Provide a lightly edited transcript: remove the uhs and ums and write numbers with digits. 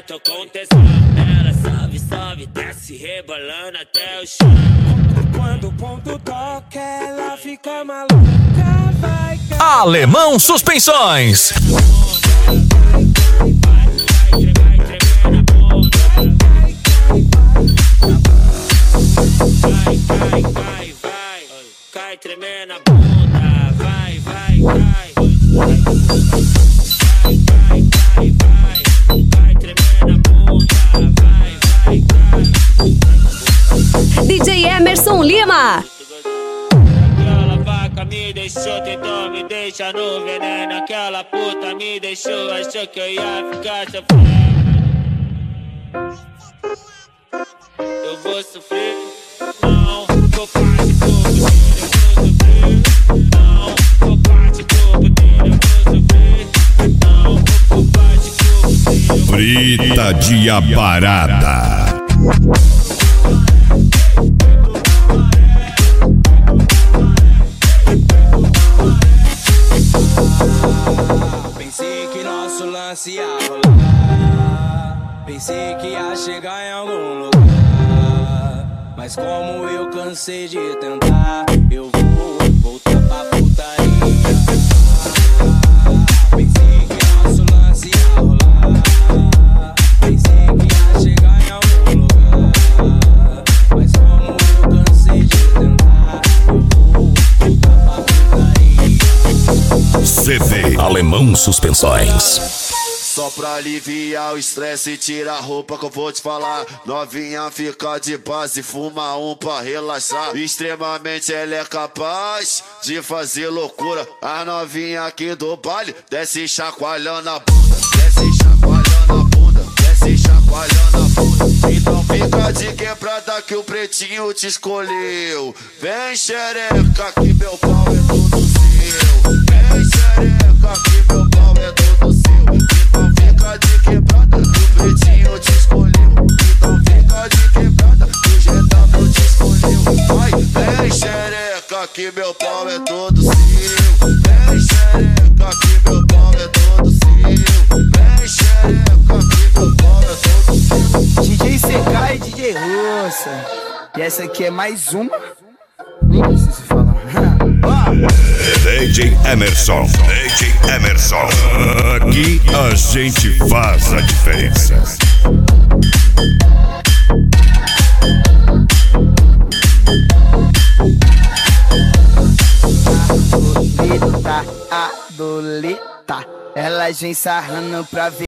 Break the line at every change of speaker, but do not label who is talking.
tô com tesão. Ela sobe, sobe, desce rebolando até o chão.
Quando o ponto toca, ela fica maluca. Vai,
Alemão Suspensões.
Cai tremendo a bunda, vai, vai, cai. Cai tremendo a bunda, vai, vai, cai.
DJ Emerson Lima.
Aquela vaca me deixou, tentou me deixar no veneno. Aquela puta me deixou, achou que eu ia ficar sofrendo. Eu vou sofrer, não, vou parte do poder, eu vou sofrer. Não, vou parte do poder, eu vou sofrer. Não, vou parte do poder.
Brita de Abarada.
Pensei que nosso lance ia rolar. Pensei que ia chegar em algum lugar. Mas como eu cansei de tentar, eu vou voltar pra putaria. Pensei que nosso lance ia rolar. Pensei que ia chegar em algum lugar. Mas como eu cansei de tentar, eu vou voltar pra putaria.
CD
Alemão Suspensões.
Só pra aliviar o estresse e tirar a roupa que eu vou te falar. Novinha fica de base, fuma um pra relaxar. Extremamente ela é capaz de fazer loucura. A novinha aqui do baile desce chacoalhando a bunda. Desce chacoalhando a bunda, desce chacoalhando a bunda. Então fica de quebrada que o pretinho te escolheu. Vem xereca que meu pau é todo seu. Vem xereca que meu pau é todo seu. Então fica de quebrada que o pretinho te escolheu. Então fica de quebrada que o GW te escolheu. Vai, vem xereca que meu pau é todo seu. Vem xereca que meu pau é todo seu. Vem xereca que meu pau é todo seu.
DJ CK e DJ Russa. E essa aqui é mais uma. Nem preciso falar.
DJ Emerson. DJ Emerson. Aqui a gente faz a diferença.
Adoleta, adoleta. Ela vem sarrando pra ver.